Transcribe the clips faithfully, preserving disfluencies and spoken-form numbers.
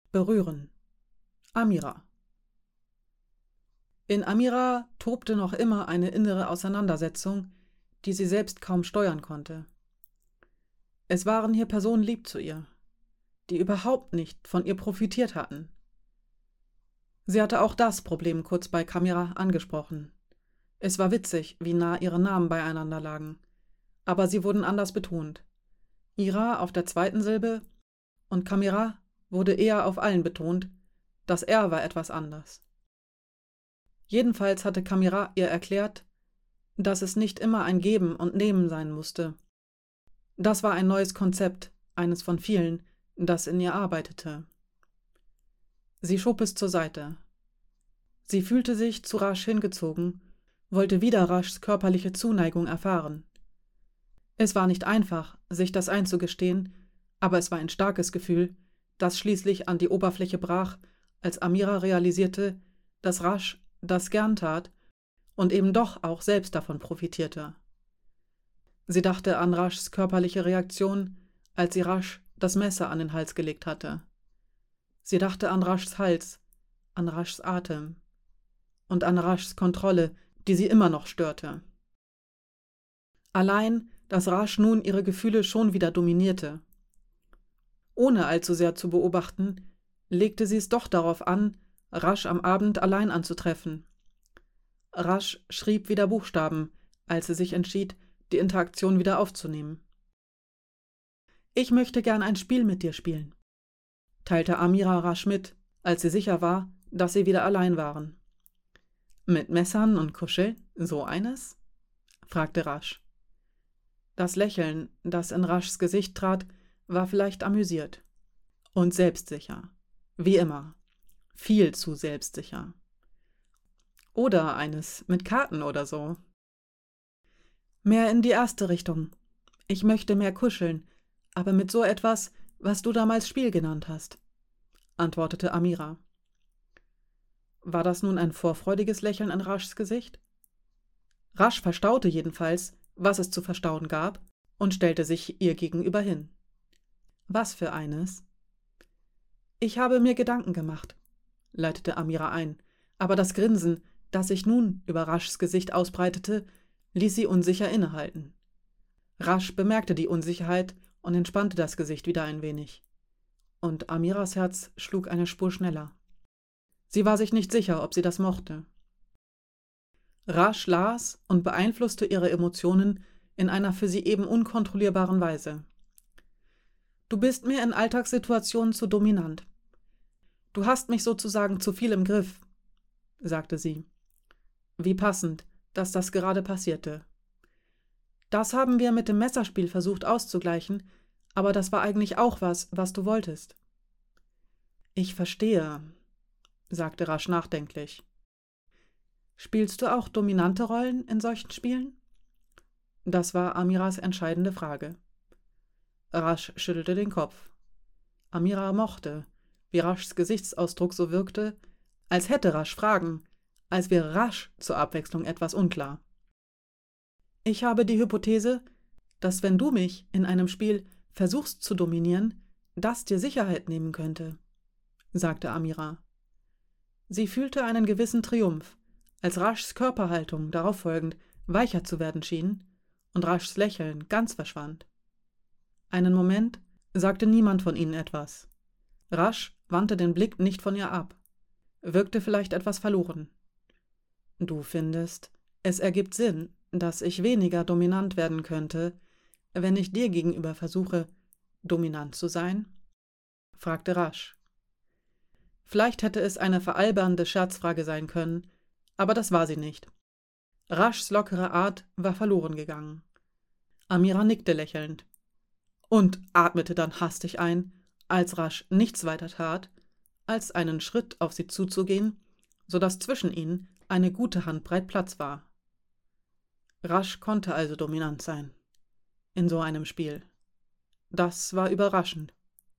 Berühren. Amira. In Amira tobte noch immer eine innere Auseinandersetzung, die sie selbst kaum steuern konnte. Es waren hier Personen lieb zu ihr, die überhaupt nicht von ihr profitiert hatten. Sie hatte auch das Problem kurz bei Kamira angesprochen. Es war witzig, wie nah ihre Namen beieinander lagen, aber sie wurden anders betont. Ira auf der zweiten Silbe und Kamira wurde eher auf allen betont, das R war etwas anders. Jedenfalls hatte Kamira ihr erklärt, dass es nicht immer ein Geben und Nehmen sein musste. Das war ein neues Konzept, eines von vielen, das in ihr arbeitete. Sie schob es zur Seite. Sie fühlte sich zu Rasch hingezogen, wollte wieder Raschs körperliche Zuneigung erfahren. Es war nicht einfach, sich das einzugestehen, aber es war ein starkes Gefühl, das schließlich an die Oberfläche brach, als Amira realisierte, dass Rasch das gern tat und eben doch auch selbst davon profitierte. Sie dachte an Raschs körperliche Reaktion, als sie Rasch das Messer an den Hals gelegt hatte. Sie dachte an Raschs Hals, an Raschs Atem und an Raschs Kontrolle, die sie immer noch störte. Allein, dass Rasch nun ihre Gefühle schon wieder dominierte. Ohne allzu sehr zu beobachten, legte sie es doch darauf an, Rasch am Abend allein anzutreffen. Rasch schrieb wieder Buchstaben, als sie sich entschied, die Interaktion wieder aufzunehmen. »Ich möchte gern ein Spiel mit dir spielen«, teilte Amira Rasch mit, als sie sicher war, dass sie wieder allein waren. »Mit Messern und Kuscheln, so eines?« fragte Rasch. Das Lächeln, das in Raschs Gesicht trat, war vielleicht amüsiert. Und selbstsicher. Wie immer. Viel zu selbstsicher. Oder eines mit Karten oder so. »Mehr in die erste Richtung. Ich möchte mehr kuscheln, aber mit so etwas, was du damals Spiel genannt hast«, antwortete Amira. War das nun ein vorfreudiges Lächeln an Raschs Gesicht? Rasch verstaute jedenfalls, was es zu verstauen gab, und stellte sich ihr gegenüber hin. »Was für eines?« »Ich habe mir Gedanken gemacht«, leitete Amira ein, aber das Grinsen, das sich nun über Raschs Gesicht ausbreitete, ließ sie unsicher innehalten. Rasch bemerkte die Unsicherheit und entspannte das Gesicht wieder ein wenig. Und Amiras Herz schlug eine Spur schneller. Sie war sich nicht sicher, ob sie das mochte. Rasch las und beeinflusste ihre Emotionen in einer für sie eben unkontrollierbaren Weise. »Du bist mir in Alltagssituationen zu dominant. Du hast mich sozusagen zu viel im Griff«, sagte sie. Wie passend, dass das gerade passierte. »Das haben wir mit dem Messerspiel versucht auszugleichen, aber das war eigentlich auch was, was du wolltest.« »Ich verstehe«, sagte Rasch nachdenklich. »Spielst du auch dominante Rollen in solchen Spielen?« Das war Amiras entscheidende Frage. Rasch schüttelte den Kopf. Amira mochte, wie Raschs Gesichtsausdruck so wirkte, als hätte Rasch Fragen, als wäre Rasch zur Abwechslung etwas unklar. »Ich habe die Hypothese, dass wenn du mich in einem Spiel versuchst zu dominieren, das dir Sicherheit nehmen könnte«, sagte Amira. Sie fühlte einen gewissen Triumph, als Raschs Körperhaltung darauf folgend weicher zu werden schien und Raschs Lächeln ganz verschwand. Einen Moment sagte niemand von ihnen etwas. Rasch wandte den Blick nicht von ihr ab, wirkte vielleicht etwas verloren. »Du findest, es ergibt Sinn, dass ich weniger dominant werden könnte, wenn ich dir gegenüber versuche, dominant zu sein?« fragte Rasch. Vielleicht hätte es eine veralbernde Scherzfrage sein können, aber das war sie nicht. Raschs lockere Art war verloren gegangen. Amira nickte lächelnd und atmete dann hastig ein, als Rasch nichts weiter tat, als einen Schritt auf sie zuzugehen, so dass zwischen ihnen eine gute Handbreit Platz war. Rasch konnte also dominant sein. In so einem Spiel. Das war überraschend.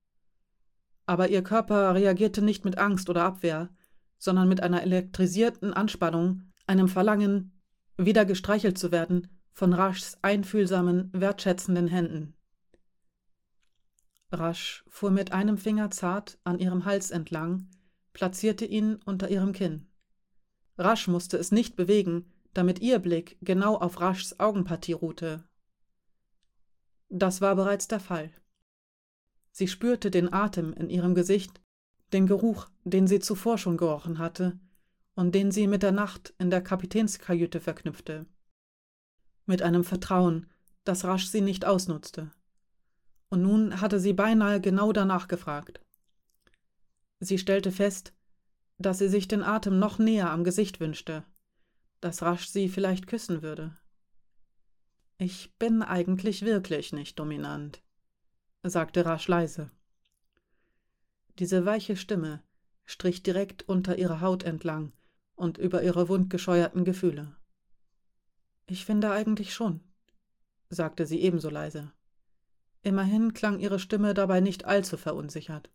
Aber ihr Körper reagierte nicht mit Angst oder Abwehr, sondern mit einer elektrisierten Anspannung, einem Verlangen, wieder gestreichelt zu werden von Raschs einfühlsamen, wertschätzenden Händen. Rasch fuhr mit einem Finger zart an ihrem Hals entlang, platzierte ihn unter ihrem Kinn. Rasch musste es nicht bewegen, damit ihr Blick genau auf Raschs Augenpartie ruhte. Das war bereits der Fall. Sie spürte den Atem in ihrem Gesicht, den Geruch, den sie zuvor schon gerochen hatte und den sie mit der Nacht in der Kapitänskajüte verknüpfte. Mit einem Vertrauen, das Rasch sie nicht ausnutzte. Und nun hatte sie beinahe genau danach gefragt. Sie stellte fest, dass sie sich den Atem noch näher am Gesicht wünschte, dass Rasch sie vielleicht küssen würde. »Ich bin eigentlich wirklich nicht dominant«, sagte Rasch leise. Diese weiche Stimme strich direkt unter ihrer Haut entlang und über ihre wundgescheuerten Gefühle. »Ich finde eigentlich schon«, sagte sie ebenso leise. Immerhin klang ihre Stimme dabei nicht allzu verunsichert.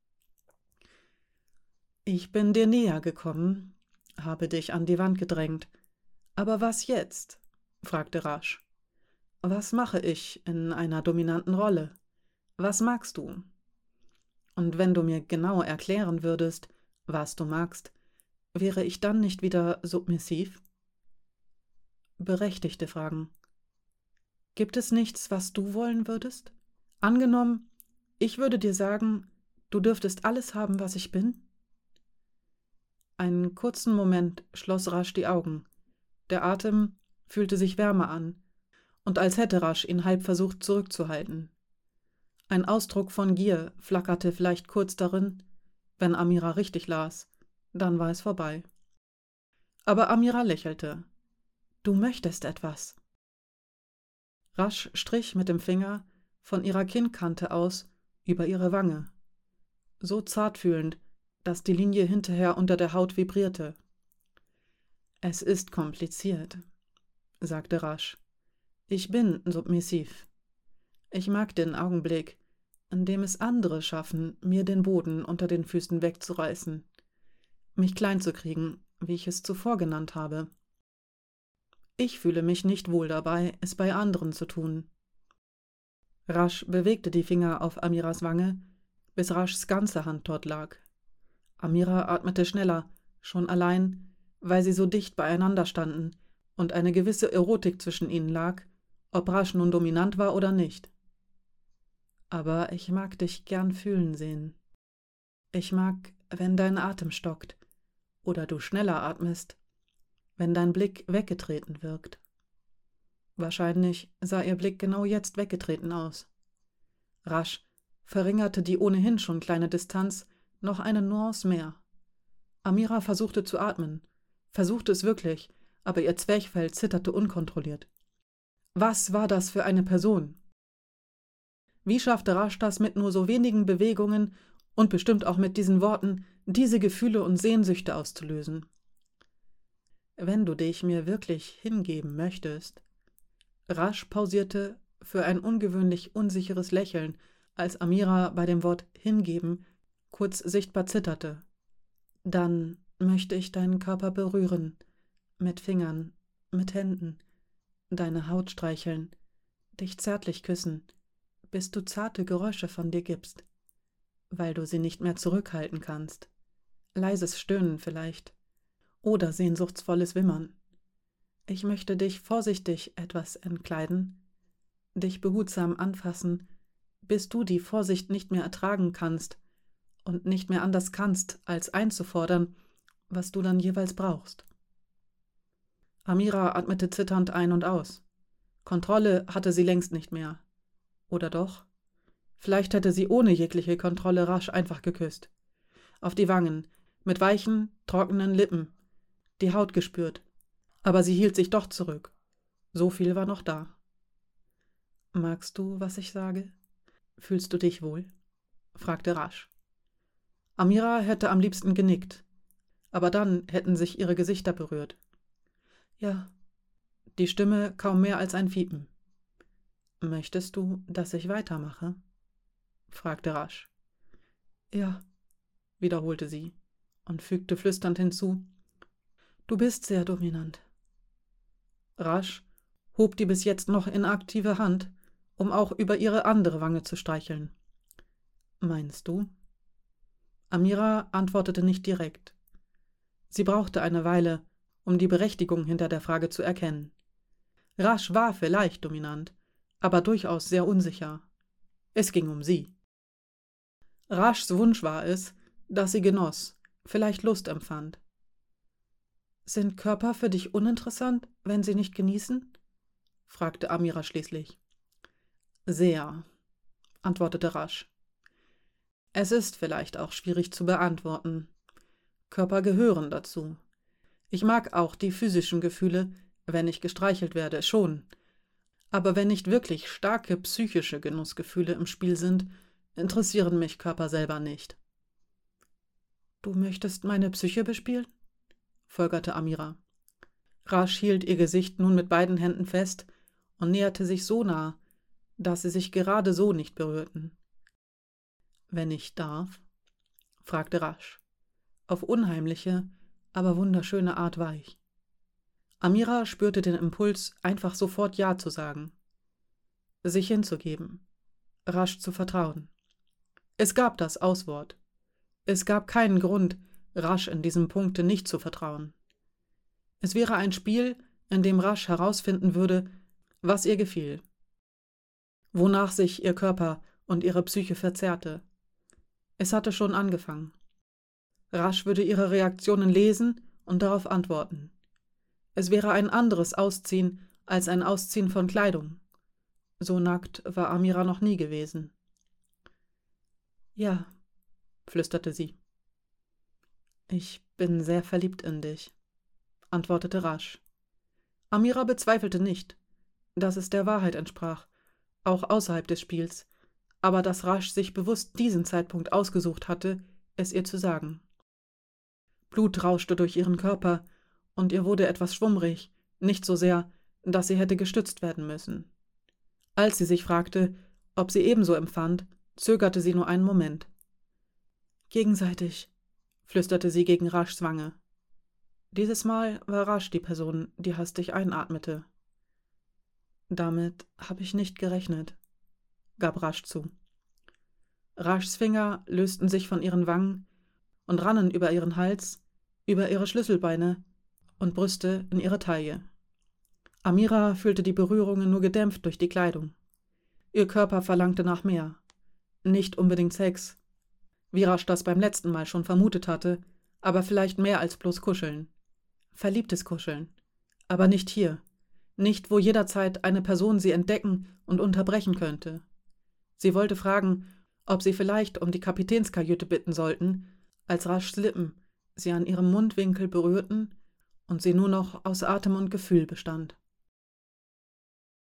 »Ich bin dir näher gekommen, habe dich an die Wand gedrängt. Aber was jetzt?« fragte Rasch. »Was mache ich in einer dominanten Rolle? Was magst du? Und wenn du mir genau erklären würdest, was du magst, wäre ich dann nicht wieder submissiv?« Berechtigte Fragen. »Gibt es nichts, was du wollen würdest? Angenommen, ich würde dir sagen, du dürftest alles haben, was ich bin?« Einen kurzen Moment schloss Rasch die Augen. Der Atem fühlte sich wärmer an, und als hätte Rasch ihn halb versucht zurückzuhalten. Ein Ausdruck von Gier flackerte vielleicht kurz darin, wenn Amira richtig las, dann war es vorbei. Aber Amira lächelte. »Du möchtest etwas.« Rasch strich mit dem Finger von ihrer Kinnkante aus über ihre Wange, so zartfühlend, dass die Linie hinterher unter der Haut vibrierte. »Es ist kompliziert«, sagte Rasch. »Ich bin submissiv. Ich mag den Augenblick, in dem es andere schaffen, mir den Boden unter den Füßen wegzureißen, mich klein zu kriegen, wie ich es zuvor genannt habe. Ich fühle mich nicht wohl dabei, es bei anderen zu tun.« Rasch bewegte die Finger auf Amiras Wange, bis Raschs ganze Hand dort lag. Amira atmete schneller, schon allein, weil sie so dicht beieinander standen und eine gewisse Erotik zwischen ihnen lag, ob Rasch nun dominant war oder nicht. »Aber ich mag dich gern fühlen sehen. Ich mag, wenn dein Atem stockt oder du schneller atmest, wenn dein Blick weggetreten wirkt.« Wahrscheinlich sah ihr Blick genau jetzt weggetreten aus. Rasch verringerte die ohnehin schon kleine Distanz noch eine Nuance mehr. Amira versuchte zu atmen, versuchte es wirklich, aber ihr Zwerchfell zitterte unkontrolliert. Was war das für eine Person? Wie schaffte Rasch das mit nur so wenigen Bewegungen und bestimmt auch mit diesen Worten, diese Gefühle und Sehnsüchte auszulösen? »Wenn du dich mir wirklich hingeben möchtest«, Rasch pausierte für ein ungewöhnlich unsicheres Lächeln, als Amira bei dem Wort »hingeben« kurz sichtbar zitterte. »Dann möchte ich deinen Körper berühren, mit Fingern, mit Händen, deine Haut streicheln, dich zärtlich küssen, bis du zarte Geräusche von dir gibst, weil du sie nicht mehr zurückhalten kannst. Leises Stöhnen vielleicht. Oder sehnsuchtsvolles Wimmern. Ich möchte dich vorsichtig etwas entkleiden, dich behutsam anfassen, bis du die Vorsicht nicht mehr ertragen kannst und nicht mehr anders kannst, als einzufordern, was du dann jeweils brauchst.« Amira atmete zitternd ein und aus. Kontrolle hatte sie längst nicht mehr. Oder doch? Vielleicht hätte sie ohne jegliche Kontrolle Rasch einfach geküsst. Auf die Wangen, mit weichen, trockenen Lippen, die Haut gespürt. Aber sie hielt sich doch zurück. So viel war noch da. »Magst du, was ich sage? Fühlst du dich wohl?« fragte Rasch. Amira hätte am liebsten genickt, aber dann hätten sich ihre Gesichter berührt. »Ja.« Die Stimme kaum mehr als ein Fiepen. »Möchtest du, dass ich weitermache?« fragte Rasch. »Ja«, wiederholte sie und fügte flüsternd hinzu, »du bist sehr dominant.« Rasch hob die bis jetzt noch inaktive Hand, um auch über ihre andere Wange zu streicheln. Meinst du? Amira antwortete nicht direkt. Sie brauchte eine Weile, um die Berechtigung hinter der Frage zu erkennen. Rasch war vielleicht dominant, aber durchaus sehr unsicher. Es ging um sie. Raschs Wunsch war es, dass sie genoss, vielleicht Lust empfand. »Sind Körper für dich uninteressant, wenn sie nicht genießen?« fragte Amira schließlich. »Sehr«, antwortete Rasch. »Es ist vielleicht auch schwierig zu beantworten. Körper gehören dazu. Ich mag auch die physischen Gefühle, wenn ich gestreichelt werde, schon. Aber wenn nicht wirklich starke psychische Genussgefühle im Spiel sind, interessieren mich Körper selber nicht.« »Du möchtest meine Psyche bespielen?« folgerte Amira. Rasch hielt ihr Gesicht nun mit beiden Händen fest und näherte sich so nah, dass sie sich gerade so nicht berührten. »Wenn ich darf?« fragte Rasch, auf unheimliche, aber wunderschöne Art weich. Amira spürte den Impuls, einfach sofort Ja zu sagen, sich hinzugeben, Rasch zu vertrauen. Es gab das Auswort. Es gab keinen Grund, Rasch in diesem Punkte nicht zu vertrauen. Es wäre ein Spiel, in dem Rasch herausfinden würde, was ihr gefiel, wonach sich ihr Körper und ihre Psyche verzerrte. Es hatte schon angefangen. Rasch würde ihre Reaktionen lesen und darauf antworten. Es wäre ein anderes Ausziehen als ein Ausziehen von Kleidung. So nackt war Amira noch nie gewesen. »Ja«, flüsterte sie. »Ich bin sehr verliebt in dich«, antwortete Rasch. Amira bezweifelte nicht, dass es der Wahrheit entsprach, auch außerhalb des Spiels, aber dass Rasch sich bewusst diesen Zeitpunkt ausgesucht hatte, es ihr zu sagen. Blut rauschte durch ihren Körper, und ihr wurde etwas schwummrig, nicht so sehr, dass sie hätte gestützt werden müssen. Als sie sich fragte, ob sie ebenso empfand, zögerte sie nur einen Moment. »Gegenseitig«, flüsterte sie gegen Raschs Wange. Dieses Mal war Rasch die Person, die hastig einatmete. »Damit habe ich nicht gerechnet«, gab Rasch zu. Raschs Finger lösten sich von ihren Wangen und rannen über ihren Hals, über ihre Schlüsselbeine und Brüste in ihre Taille. Amira fühlte die Berührungen nur gedämpft durch die Kleidung. Ihr Körper verlangte nach mehr. Nicht unbedingt Sex, wie Rasch das beim letzten Mal schon vermutet hatte, aber vielleicht mehr als bloß Kuscheln. Verliebtes Kuscheln. Aber nicht hier. Nicht, wo jederzeit eine Person sie entdecken und unterbrechen könnte. Sie wollte fragen, ob sie vielleicht um die Kapitänskajüte bitten sollten, als Raschs Lippen sie an ihrem Mundwinkel berührten und sie nur noch aus Atem und Gefühl bestand.